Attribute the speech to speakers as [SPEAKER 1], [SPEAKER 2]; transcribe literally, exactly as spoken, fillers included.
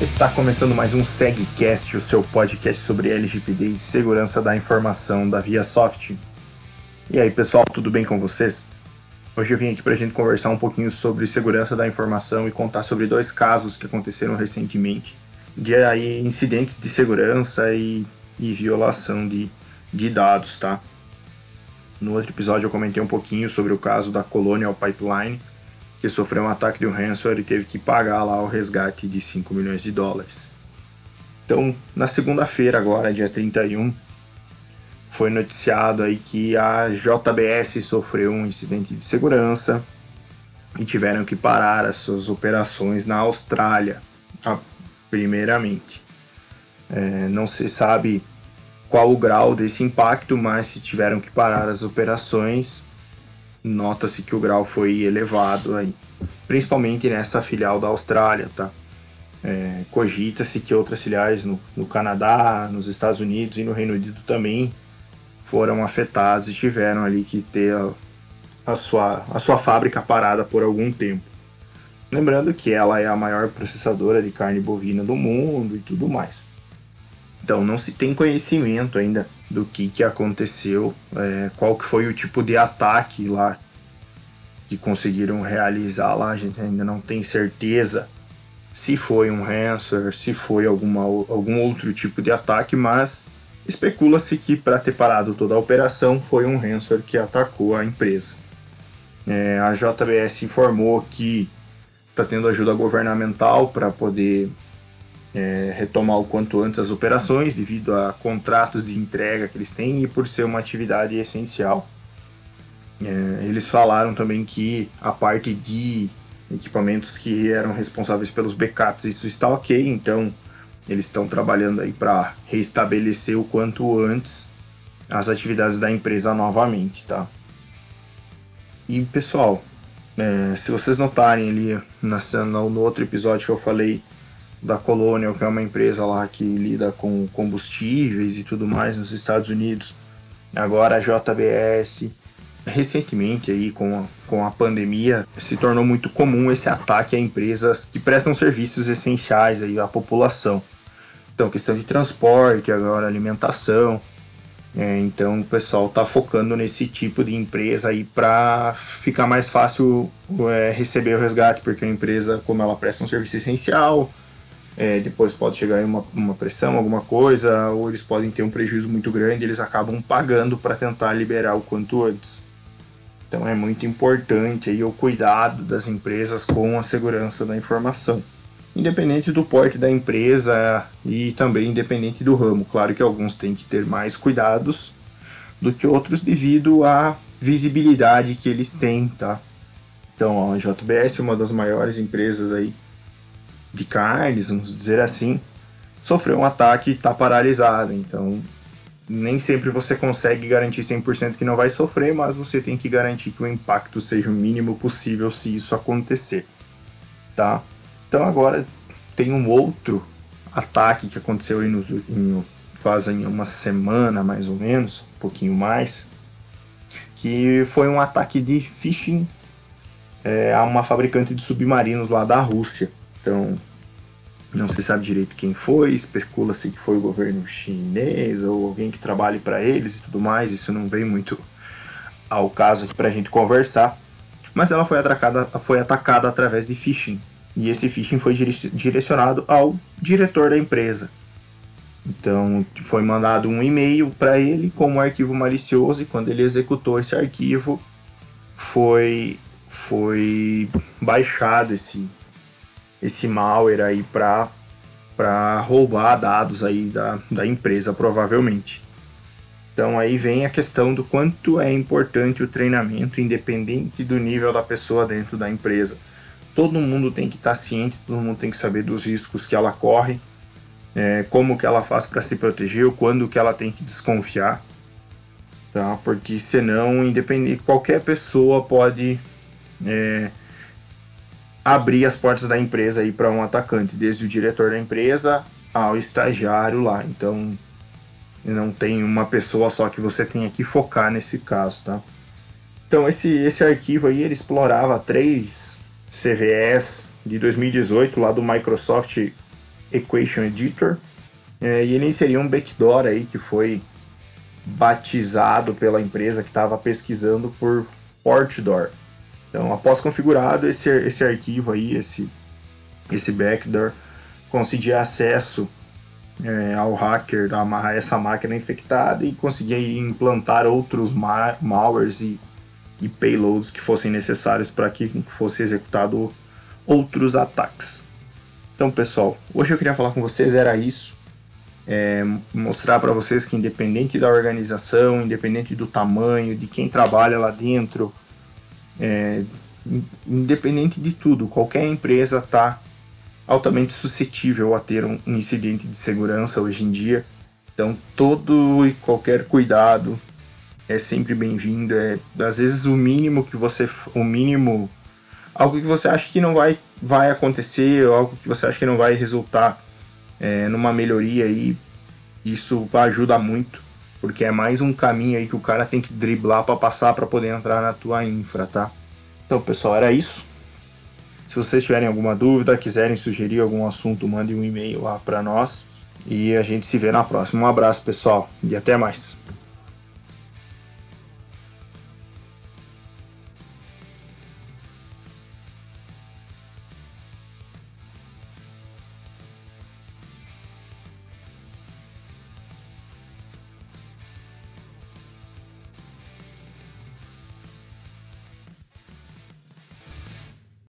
[SPEAKER 1] Está começando mais um SegCast, o seu podcast sobre L G P D e segurança da informação da ViaSoft. E aí pessoal, tudo bem com vocês? Hoje eu vim aqui para a gente conversar um pouquinho sobre segurança da informação e contar sobre dois casos que aconteceram recentemente de aí, incidentes de segurança e, e violação de, de dados, tá? No outro episódio eu comentei um pouquinho sobre o caso da Colonial Pipeline, que sofreu um ataque de um ransomware e teve que pagar lá o resgate de cinco milhões de dólares. Então, na segunda-feira agora, dia trinta e um, foi noticiado aí que a J B S sofreu um incidente de segurança e tiveram que parar as suas operações na Austrália, primeiramente. É, não se sabe qual o grau desse impacto, mas se tiveram que parar as operações, nota-se que o grau foi elevado aí, principalmente nessa filial da Austrália, tá? É, cogita-se que outras filiais no, no Canadá, nos Estados Unidos e no Reino Unido também foram afetados e tiveram ali que ter a, a, sua, a sua fábrica parada por algum tempo. Lembrando que ela é a maior processadora de carne bovina do mundo e tudo mais. Então não se tem conhecimento ainda do que, que aconteceu, é, qual que foi o tipo de ataque lá que conseguiram realizar lá. A gente ainda não tem certeza se foi um ransomware, se foi alguma, algum outro tipo de ataque, mas especula-se que para ter parado toda a operação foi um ransomware que atacou a empresa. É, a J B S informou que está tendo ajuda governamental para poder É, retomar o quanto antes as operações devido a contratos de entrega que eles têm e por ser uma atividade essencial. É, eles falaram também que a parte de equipamentos que eram responsáveis pelos backups, isso está ok, então eles estão trabalhando aí para restabelecer o quanto antes as atividades da empresa novamente, tá? E pessoal, é, se vocês notarem ali na, no outro episódio que eu falei da Colonial, que é uma empresa lá que lida com combustíveis e tudo mais nos Estados Unidos, agora a J B S, recentemente aí com a, com a pandemia, se tornou muito comum esse ataque a empresas que prestam serviços essenciais aí à população. Então, questão de transporte, agora alimentação, é, então o pessoal está focando nesse tipo de empresa aí para ficar mais fácil é, receber o resgate, porque a empresa, como ela presta um serviço essencial, É, depois pode chegar em uma, uma pressão, alguma coisa, ou eles podem ter um prejuízo muito grande, eles acabam pagando para tentar liberar o quanto antes. Então é muito importante aí o cuidado das empresas com a segurança da informação, independente do porte da empresa e também independente do ramo. Claro que alguns têm que ter mais cuidados do que outros devido à visibilidade que eles têm, tá? Então a J B S é uma das maiores empresas aí de carnes, vamos dizer assim, sofreu um ataque e está paralisada. Então, nem sempre você consegue garantir cem por cento que não vai sofrer, mas você tem que garantir que o impacto seja o mínimo possível se isso acontecer, tá? Então, agora tem um outro ataque que aconteceu aí nos, em, fazem uma semana, mais ou menos, um pouquinho mais, que foi um ataque de phishing é, a uma fabricante de submarinos lá da Rússia. Então, não se sabe direito quem foi, especula-se que foi o governo chinês ou alguém que trabalhe para eles e tudo mais. Isso não vem muito ao caso aqui para a gente conversar. Mas ela foi atacada, foi atacada através de phishing. E esse phishing foi direcionado ao diretor da empresa. Então, foi mandado um e-mail para ele com um arquivo malicioso, e quando ele executou esse arquivo, foi, foi baixado esse esse malware aí para para roubar dados aí da, da empresa, provavelmente. Então aí vem a questão do quanto é importante o treinamento, independente do nível da pessoa dentro da empresa. Todo mundo tem que estar ciente, todo mundo tem que saber dos riscos que ela corre, é, como que ela faz para se proteger, quando que ela tem que desconfiar, tá? Porque senão, independente, qualquer pessoa pode é, abrir as portas da empresa aí para um atacante, desde o diretor da empresa ao estagiário lá. Então, não tem uma pessoa só que você tenha que focar nesse caso, tá? Então, esse, esse arquivo aí, ele explorava três C V Es de dois mil e dezoito, lá do Microsoft Equation Editor, é, e ele inseria um backdoor aí que foi batizado pela empresa que estava pesquisando por Portdoor. Então, após configurado esse, esse arquivo aí, esse, esse backdoor, conseguia acesso é, ao hacker a essa máquina infectada e conseguia implantar outros ma malwares e, e payloads que fossem necessários para que fosse executado outros ataques. Então, pessoal, hoje eu queria falar com vocês, era isso. É, mostrar para vocês que independente da organização, independente do tamanho, de quem trabalha lá dentro, é, independente de tudo, qualquer empresa está altamente suscetível a ter um incidente de segurança hoje em dia. Então, todo e qualquer cuidado é sempre bem-vindo. É, às vezes o mínimo que você, o mínimo, algo que você acha que não vai, vai acontecer, ou algo que você acha que não vai resultar é, numa melhoria aí, isso ajuda muito, porque é mais um caminho aí que o cara tem que driblar para passar para poder entrar na tua infra, tá? Então, pessoal, era isso. Se vocês tiverem alguma dúvida, quiserem sugerir algum assunto, mandem um e-mail lá para nós e a gente se vê na próxima. Um abraço, pessoal, e até mais.